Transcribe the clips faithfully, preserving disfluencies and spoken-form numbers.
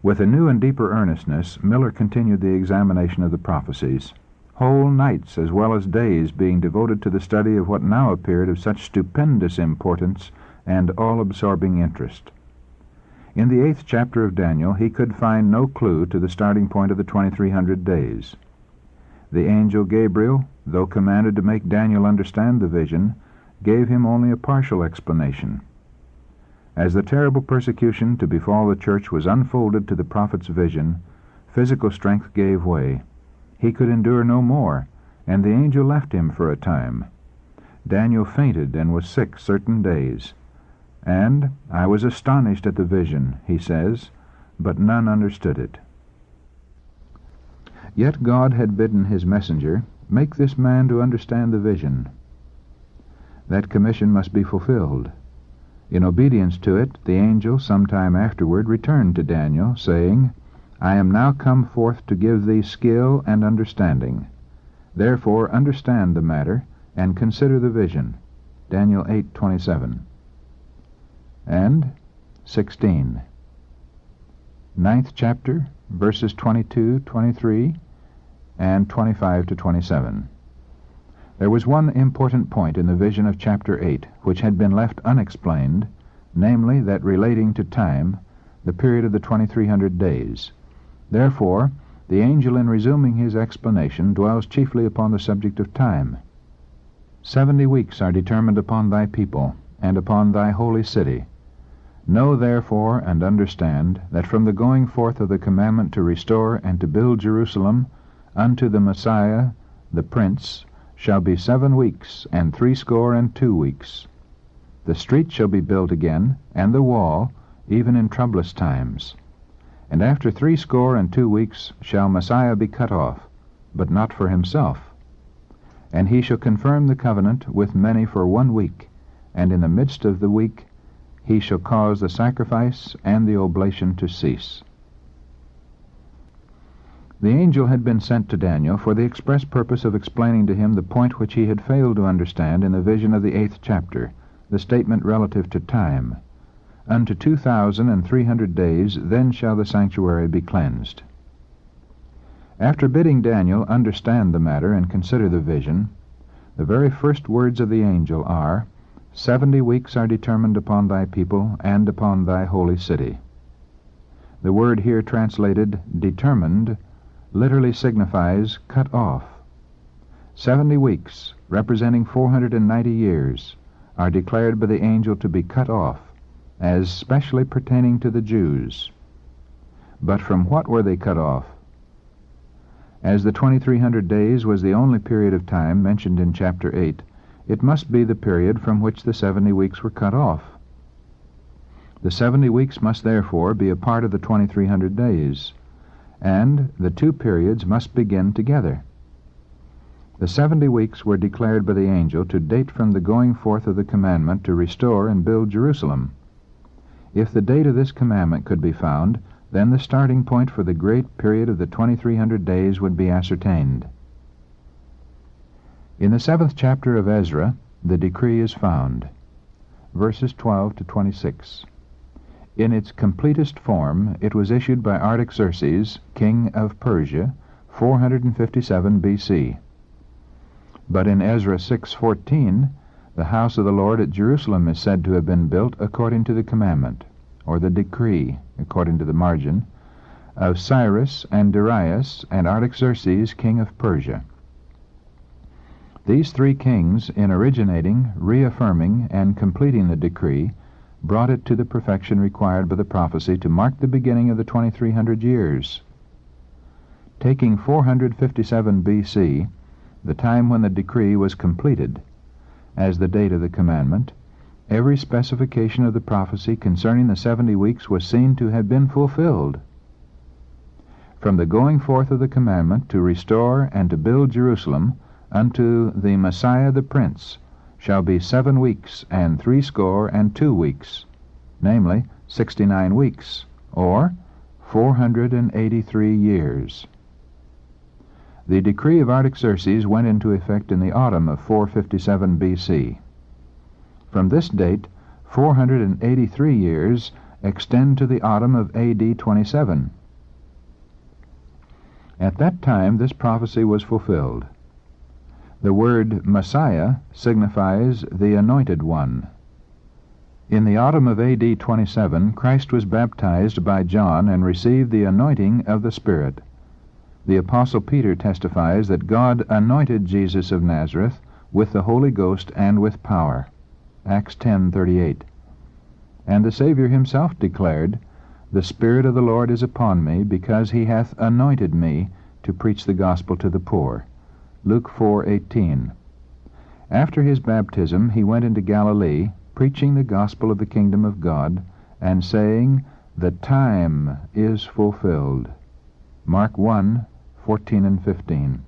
With a new and deeper earnestness, Miller continued the examination of the prophecies, whole nights as well as days being devoted to the study of what now appeared of such stupendous importance and all-absorbing interest. In the eighth chapter of Daniel, he could find no clue to the starting point of the twenty-three hundred days. The angel Gabriel, though commanded to make Daniel understand the vision, gave him only a partial explanation. As the terrible persecution to befall the church was unfolded to the prophet's vision, physical strength gave way. He could endure no more, and the angel left him for a time. Daniel fainted and was sick certain days. And I was astonished at the vision, he says, but none understood it. Yet God had bidden his messenger, make this man to understand the vision. That commission must be fulfilled. In obedience to it, the angel some time afterward returned to Daniel, saying, I am now come forth to give thee skill and understanding. Therefore understand the matter, and consider the vision. Daniel eight twenty-seven. And sixteen. Ninth chapter, verses twenty-two, twenty-three, and twenty-five to twenty-seven. There was one important point in the vision of chapter eight which had been left unexplained, namely that relating to time, the period of the twenty-three hundred days. Therefore, the angel in resuming his explanation dwells chiefly upon the subject of time. Seventy weeks are determined upon thy people, and upon thy holy city. Know therefore and understand that from the going forth of the commandment to restore and to build Jerusalem unto the Messiah, the Prince, shall be seven weeks and threescore and two weeks. The street shall be built again, and the wall, even in troublous times. And after threescore and two weeks shall Messiah be cut off, but not for himself. And he shall confirm the covenant with many for one week, and in the midst of the week he shall cause the sacrifice and the oblation to cease. The angel had been sent to Daniel for the express purpose of explaining to him the point which he had failed to understand in the vision of the eighth chapter, the statement relative to time. Unto two thousand and three hundred days, then shall the sanctuary be cleansed. After bidding Daniel understand the matter and consider the vision, the very first words of the angel are, Seventy weeks are determined upon thy people and upon thy holy city. The word here translated determined literally signifies cut off. Seventy weeks, representing four hundred and ninety years, are declared by the angel to be cut off, as specially pertaining to the Jews. But from what were they cut off? As the twenty-three hundred days was the only period of time mentioned in chapter eight, it must be the period from which the seventy weeks were cut off. The seventy weeks must therefore be a part of the twenty-three hundred days, and the two periods must begin together. The seventy weeks were declared by the angel to date from the going forth of the commandment to restore and build Jerusalem. If the date of this commandment could be found, then the starting point for the great period of the twenty-three hundred days would be ascertained. In the seventh chapter of Ezra, the decree is found. Verses twelve to twenty-six. In its completest form, it was issued by Artaxerxes, king of Persia, four hundred fifty-seven B C. But in Ezra six fourteen, the house of the Lord at Jerusalem is said to have been built according to the commandment, or the decree, according to the margin, of Cyrus and Darius and Artaxerxes, king of Persia. These three kings, in originating, reaffirming, and completing the decree, brought it to the perfection required by the prophecy to mark the beginning of the twenty-three hundred years. Taking four hundred fifty-seven B C, the time when the decree was completed, as the date of the commandment, every specification of the prophecy concerning the seventy weeks was seen to have been fulfilled. From the going forth of the commandment to restore and to build Jerusalem unto the Messiah the Prince shall be seven weeks and threescore and two weeks, namely sixty-nine weeks, or four hundred and eighty-three years. The decree of Artaxerxes went into effect in the autumn of four fifty-seven B C. From this date, four hundred and eighty-three years extend to the autumn of A D twenty-seven. At that time this prophecy was fulfilled. The word Messiah signifies the Anointed One. In the autumn of A D twenty-seven, Christ was baptized by John and received the anointing of the Spirit. The Apostle Peter testifies that God anointed Jesus of Nazareth with the Holy Ghost and with power. Acts ten thirty-eight. And the Savior himself declared, "The Spirit of the Lord is upon me, because he hath anointed me to preach the gospel to the poor." Luke four eighteen. After his baptism he went into Galilee, preaching the gospel of the kingdom of God, and saying, "The time is fulfilled." Mark one fourteen and fifteen.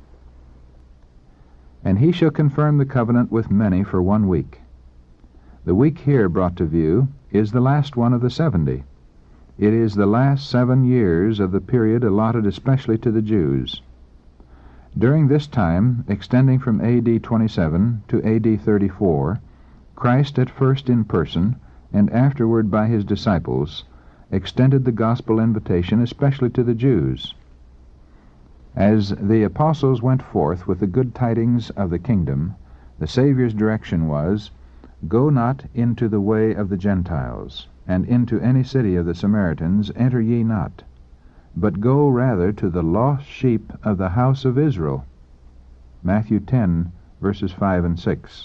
And he shall confirm the covenant with many for one week. The week here brought to view is the last one of the seventy. It is the last seven years of the period allotted especially to the Jews. During this time, extending from A D twenty-seven to A D thirty-four, Christ, at first in person, and afterward by his disciples, extended the gospel invitation especially to the Jews. As the apostles went forth with the good tidings of the kingdom, the Savior's direction was, "Go not into the way of the Gentiles, and into any city of the Samaritans enter ye not, but go rather to the lost sheep of the house of Israel." Matthew ten, verses five and six.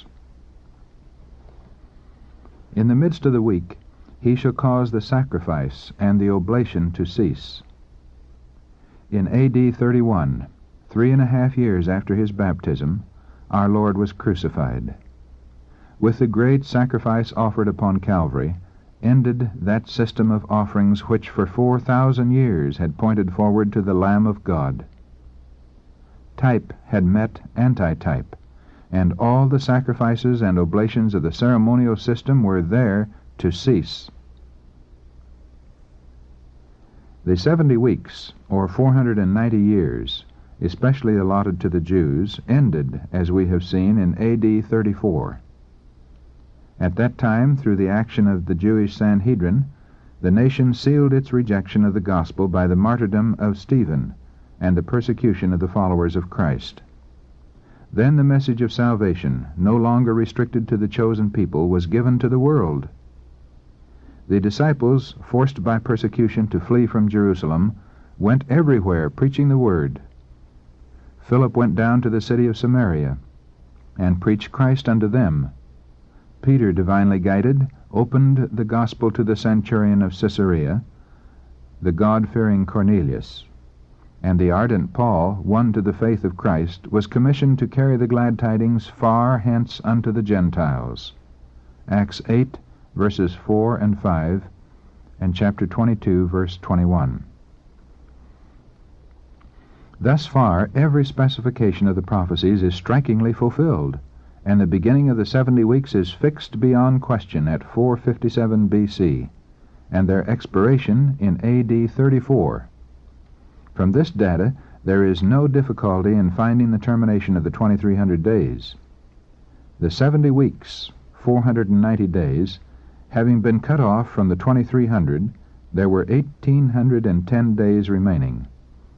In the midst of the week, he shall cause the sacrifice and the oblation to cease. In A D thirty-one, three and a half years after his baptism, our Lord was crucified. With the great sacrifice offered upon Calvary, ended that system of offerings which for four thousand years had pointed forward to the Lamb of God. Type had met antitype, and all the sacrifices and oblations of the ceremonial system were there to cease. The seventy weeks, or four hundred and ninety years, especially allotted to the Jews, ended, as we have seen, in A D thirty-four. At that time, through the action of the Jewish Sanhedrin, the nation sealed its rejection of the gospel by the martyrdom of Stephen and the persecution of the followers of Christ. Then the message of salvation, no longer restricted to the chosen people, was given to the world. The disciples, forced by persecution to flee from Jerusalem, went everywhere preaching the word. Philip went down to the city of Samaria and preached Christ unto them. Peter, divinely guided, opened the gospel to the centurion of Caesarea, the God-fearing Cornelius, and the ardent Paul, won to the faith of Christ, was commissioned to carry the glad tidings far hence unto the Gentiles. Acts eight, verses four and five, and chapter twenty-two, verse twenty-one. Thus far, every specification of the prophecies is strikingly fulfilled, and the beginning of the seventy weeks is fixed beyond question at four fifty-seven B C, and their expiration in A D thirty-four. From this data, there is no difficulty in finding the termination of the twenty-three hundred days. The seventy weeks, four hundred and ninety days, having been cut off from the twenty-three hundred, there were eighteen hundred and ten days remaining.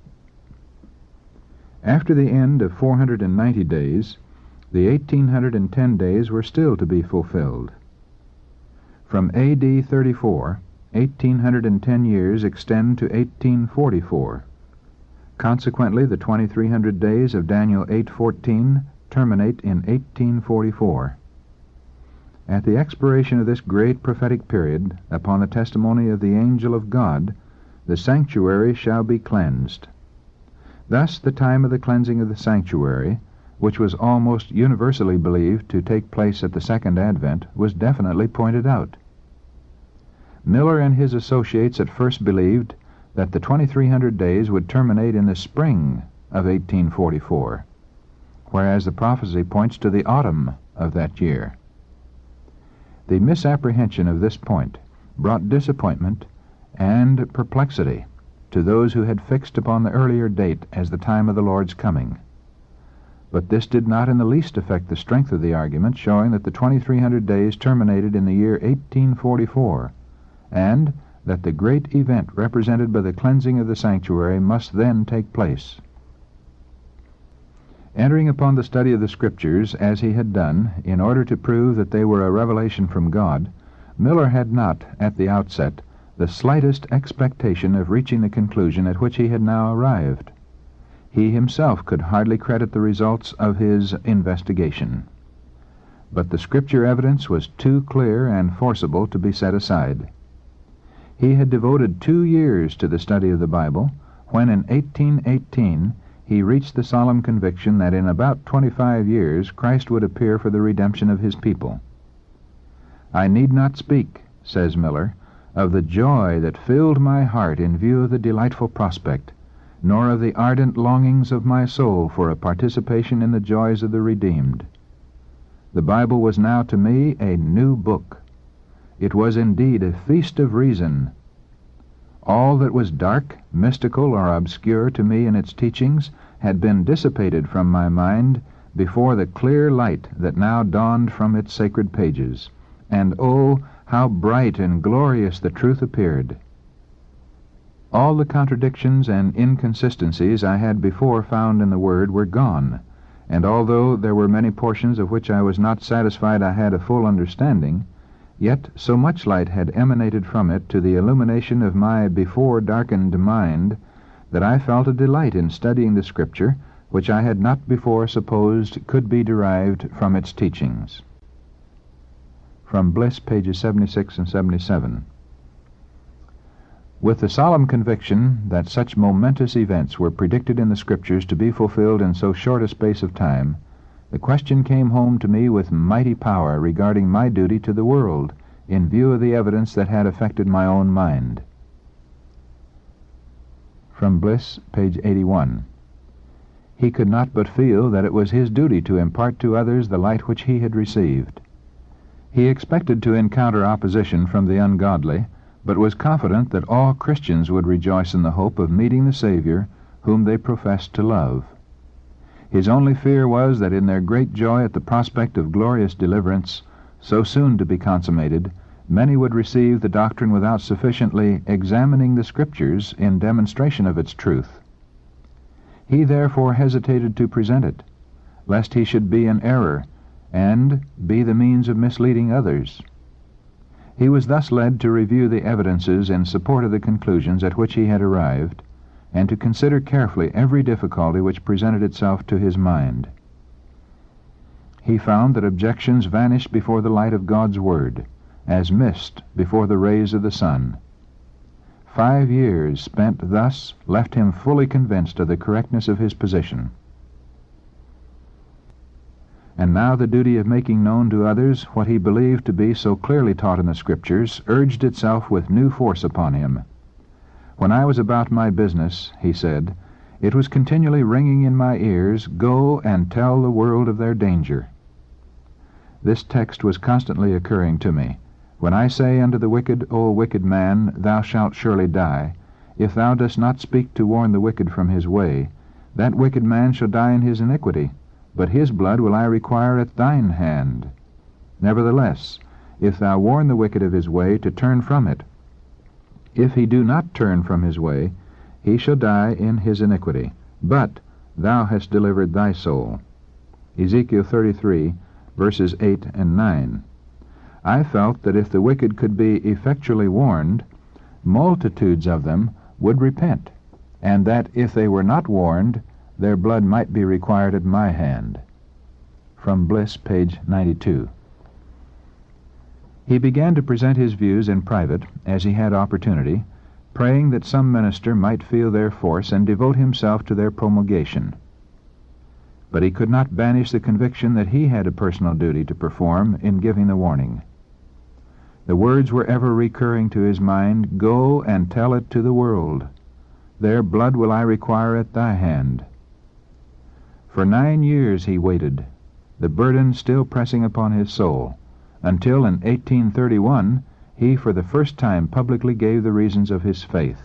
After the end of four hundred and ninety days, the eighteen hundred and ten days were still to be fulfilled. From A D thirty-four, eighteen hundred and ten years extend to eighteen forty-four. Consequently, the twenty-three hundred days of Daniel eight fourteen terminate in eighteen forty-four. At the expiration of this great prophetic period, upon the testimony of the angel of God, the sanctuary shall be cleansed. Thus the time of the cleansing of the sanctuary, which was almost universally believed to take place at the second advent, was definitely pointed out. Miller and his associates at first believed that the twenty-three hundred days would terminate in the spring of eighteen forty-four, whereas the prophecy points to the autumn of that year. The misapprehension of this point brought disappointment and perplexity to those who had fixed upon the earlier date as the time of the Lord's coming. But this did not in the least affect the strength of the argument, showing that the twenty-three hundred days terminated in the year eighteen forty-four, and that the great event represented by the cleansing of the sanctuary must then take place. Entering upon the study of the Scriptures, as he had done, in order to prove that they were a revelation from God, Miller had not, at the outset, the slightest expectation of reaching the conclusion at which he had now arrived. He himself could hardly credit the results of his investigation. But the Scripture evidence was too clear and forcible to be set aside. He had devoted two years to the study of the Bible, when in eighteen eighteen he reached the solemn conviction that in about twenty-five years Christ would appear for the redemption of his people. "I need not speak," says Miller, "of the joy that filled my heart in view of the delightful prospect, nor of the ardent longings of my soul for a participation in the joys of the redeemed. The Bible was now to me a new book. It was indeed a feast of reason. All that was dark, mystical, or obscure to me in its teachings had been dissipated from my mind before the clear light that now dawned from its sacred pages, and oh, how bright and glorious the truth appeared! All the contradictions and inconsistencies I had before found in the Word were gone, and although there were many portions of which I was not satisfied I had a full understanding, yet so much light had emanated from it to the illumination of my before darkened mind that I felt a delight in studying the Scripture which I had not before supposed could be derived from its teachings." From Bliss, pages seventy-six and seventy-seven. With the solemn conviction that such momentous events were predicted in the Scriptures to be fulfilled in so short a space of time, the question came home to me with mighty power regarding my duty to the world, in view of the evidence that had affected my own mind. From Bliss, page eighty-one. He could not but feel that it was his duty to impart to others the light which he had received. He expected to encounter opposition from the ungodly, but was confident that all Christians would rejoice in the hope of meeting the Savior whom they professed to love. His only fear was that in their great joy at the prospect of glorious deliverance, so soon to be consummated, many would receive the doctrine without sufficiently examining the Scriptures in demonstration of its truth. He therefore hesitated to present it, lest he should be in error and be the means of misleading others. He was thus led to review the evidences in support of the conclusions at which he had arrived, and to consider carefully every difficulty which presented itself to his mind. He found that objections vanished before the light of God's Word, as mist before the rays of the sun. Five years spent thus left him fully convinced of the correctness of his position. And now the duty of making known to others what he believed to be so clearly taught in the Scriptures urged itself with new force upon him. "When I was about my business," he said, "it was continually ringing in my ears, 'Go and tell the world of their danger.' This text was constantly occurring to me. 'When I say unto the wicked, O wicked man, thou shalt surely die, if thou dost not speak to warn the wicked from his way, that wicked man shall die in his iniquity, but his blood will I require at thine hand. Nevertheless, if thou warn the wicked of his way, to turn from it, if he do not turn from his way, he shall die in his iniquity, but thou hast delivered thy soul.'" Ezekiel thirty-three, verses eight and nine. I felt that if the wicked could be effectually warned, multitudes of them would repent, and that if they were not warned, their blood might be required at my hand. From Bliss, page ninety-two. He began to present his views in private, as he had opportunity, praying that some minister might feel their force and devote himself to their promulgation. But he could not banish the conviction that he had a personal duty to perform in giving the warning. The words were ever recurring to his mind, "Go and tell it to the world. Their blood will I require at thy hand." For nine years he waited, the burden still pressing upon his soul, until in eighteen thirty-one he for the first time publicly gave the reasons of his faith.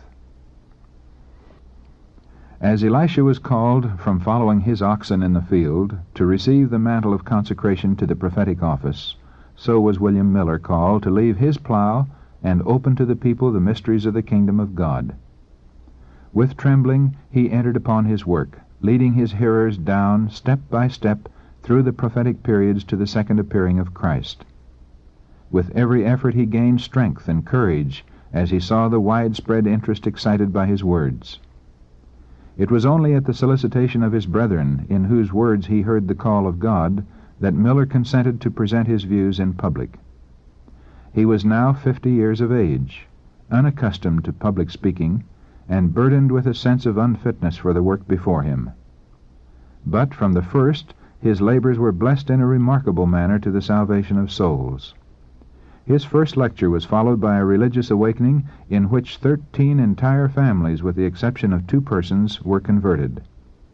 As Elisha was called from following his oxen in the field to receive the mantle of consecration to the prophetic office, so was William Miller called to leave his plow and open to the people the mysteries of the kingdom of God. With trembling he entered upon his work, leading his hearers down, step by step, through the prophetic periods to the second appearing of Christ. With every effort he gained strength and courage as he saw the widespread interest excited by his words. It was only at the solicitation of his brethren, in whose words he heard the call of God, that Miller consented to present his views in public. He was now fifty years of age, unaccustomed to public speaking, and burdened with a sense of unfitness for the work before him. But from the first, his labors were blessed in a remarkable manner to the salvation of souls. His first lecture was followed by a religious awakening in which thirteen entire families, with the exception of two persons, were converted.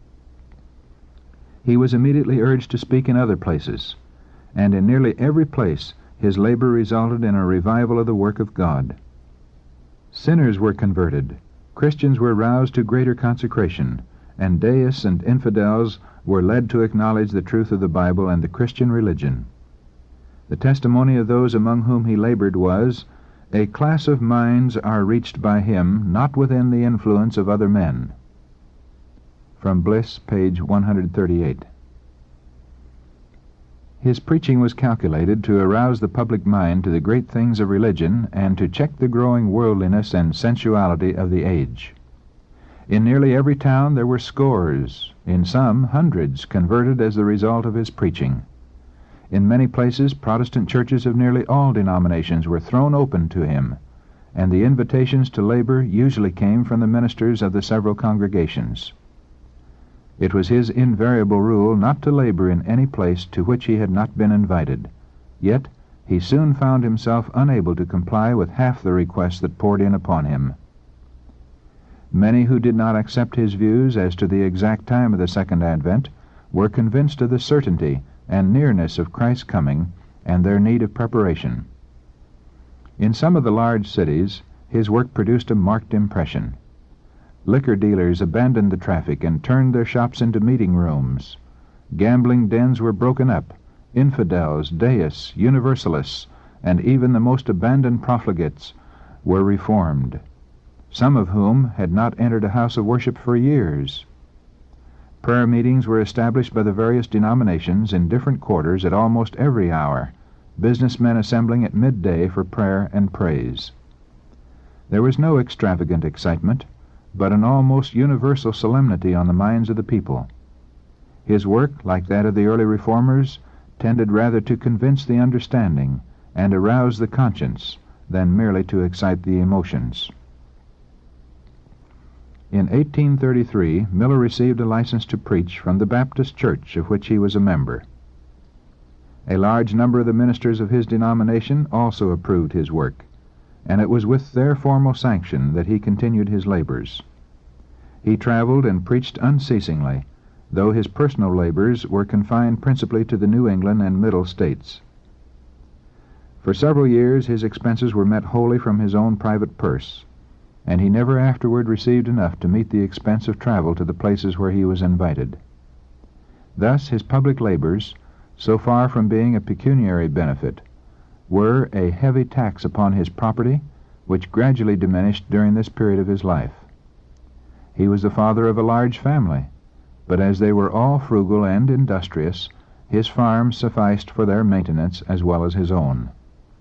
He was immediately urged to speak in other places, and in nearly every place his labor resulted in a revival of the work of God. Sinners were converted, Christians were roused to greater consecration, and deists and infidels were led to acknowledge the truth of the Bible and the Christian religion. The testimony of those among whom he labored was, "A class of minds are reached by him, not within the influence of other men." From Bliss, page one hundred thirty-eight. His preaching was calculated to arouse the public mind to the great things of religion and to check the growing worldliness and sensuality of the age. In nearly every town there were scores, in some hundreds, converted as the result of his preaching. In many places Protestant churches of nearly all denominations were thrown open to him, and the invitations to labor usually came from the ministers of the several congregations. It was his invariable rule not to labor in any place to which he had not been invited. Yet he soon found himself unable to comply with half the requests that poured in upon him. Many who did not accept his views as to the exact time of the Second Advent were convinced of the certainty and nearness of Christ's coming and their need of preparation. In some of the large cities his work produced a marked impression. Liquor dealers abandoned the traffic and turned their shops into meeting rooms. Gambling dens were broken up. Infidels, deists, universalists, and even the most abandoned profligates were reformed, some of whom had not entered a house of worship for years. Prayer meetings were established by the various denominations in different quarters at almost every hour, businessmen assembling at midday for prayer and praise. There was no extravagant excitement, but an almost universal solemnity on the minds of the people. His work, like that of the early reformers, tended rather to convince the understanding and arouse the conscience than merely to excite the emotions. In eighteen thirty-three, Miller received a license to preach from the Baptist Church of which he was a member. A large number of the ministers of his denomination also approved his work, and it was with their formal sanction that he continued his labors. He traveled and preached unceasingly, though his personal labors were confined principally to the New England and Middle States. For several years his expenses were met wholly from his own private purse, and he never afterward received enough to meet the expense of travel to the places where he was invited. Thus his public labors, so far from being a pecuniary benefit, were a heavy tax upon his property, which gradually diminished during this period of his life. He was the father of a large family, but as they were all frugal and industrious, his farm sufficed for their maintenance as well as his own.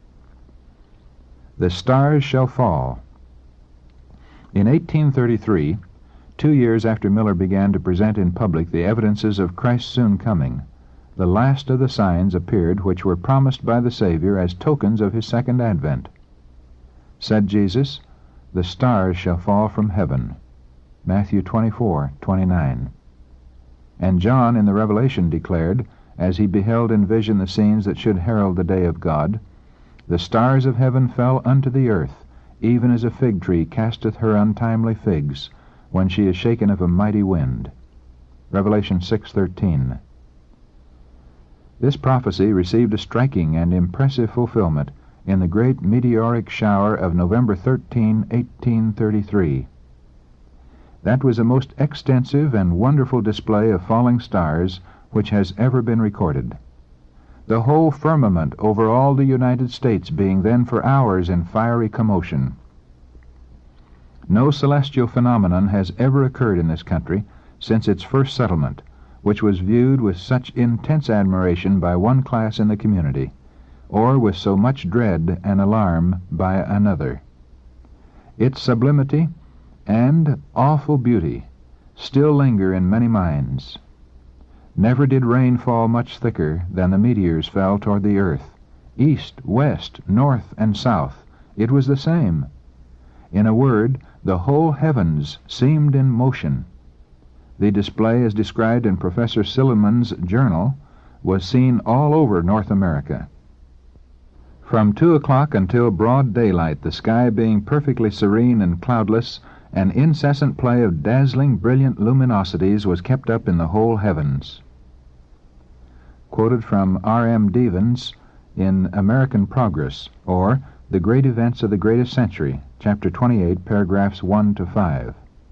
The Stars Shall Fall. In eighteen thirty-three, two years after Miller began to present in public the evidences of Christ's soon coming, the last of the signs appeared which were promised by the Savior as tokens of his second advent. Said Jesus, "The stars shall fall from heaven." Matthew twenty-four twenty-nine. And John in the Revelation declared, as he beheld in vision the scenes that should herald the day of God, "The stars of heaven fell unto the earth, even as a fig tree casteth her untimely figs, when she is shaken of a mighty wind." Revelation six thirteen. This prophecy received a striking and impressive fulfillment in the great meteoric shower of November thirteenth, eighteen thirty-three. That was the most extensive and wonderful display of falling stars which has ever been recorded. the whole firmament over all the United States being then for hours in fiery commotion. No celestial phenomenon has ever occurred in this country since its first settlement, which was viewed with such intense admiration by one class in the community, or with so much dread and alarm by another. Its sublimity and awful beauty still linger in many minds. Never did rain fall much thicker than the meteors fell toward the earth. East, west, north, and south, it was the same. In a word, the whole heavens seemed in motion. The display, as described in Professor Silliman's journal, was seen all over North America. From two o'clock until broad daylight, the sky being perfectly serene and cloudless, an incessant play of dazzling, brilliant luminosities was kept up in the whole heavens. Quoted from R M Devens in American Progress, or The Great Events of the Greatest Century, Chapter twenty-eight, paragraphs one to five.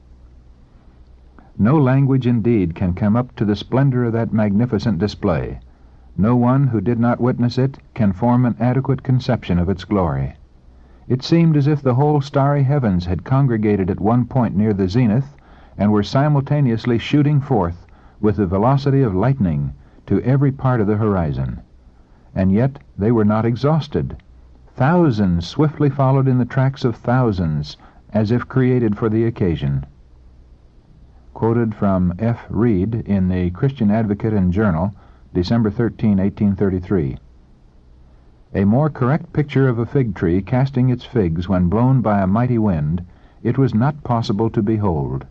No language indeed can come up to the splendor of that magnificent display. No one who did not witness it can form an adequate conception of its glory. It seemed as if the whole starry heavens had congregated at one point near the zenith and were simultaneously shooting forth with the velocity of lightning to every part of the horizon. And yet they were not exhausted. Thousands swiftly followed in the tracks of thousands, as if created for the occasion. Quoted from F. Reed in the Christian Advocate and Journal, December thirteenth, eighteen thirty-three. A more correct picture of a fig tree casting its figs when blown by a mighty wind it was not possible to behold.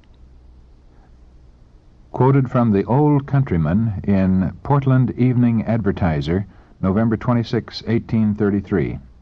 Quoted from the Old Countryman in Portland Evening Advertiser, November twenty-sixth, eighteen thirty-three.